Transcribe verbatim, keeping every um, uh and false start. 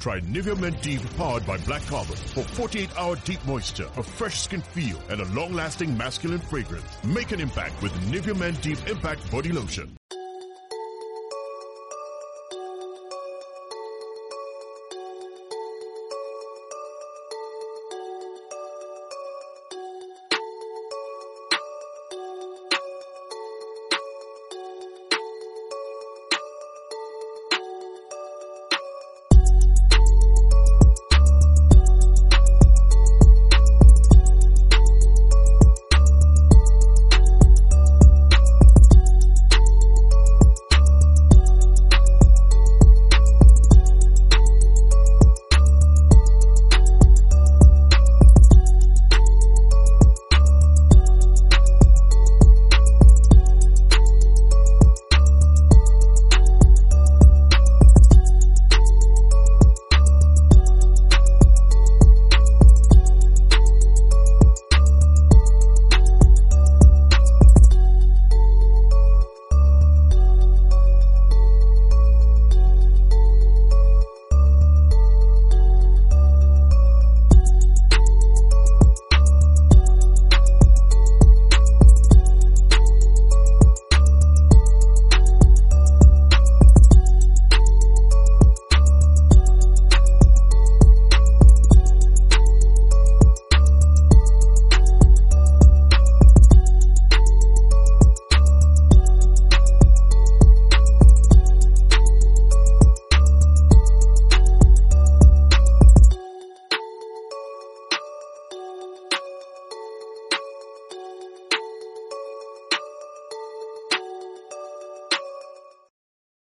Try Nivea Men Deep powered by black carbon for forty-eight hour deep moisture, a fresh skin feel, and a long-lasting masculine fragrance. Make an impact with Nivea Men Deep Impact Body Lotion.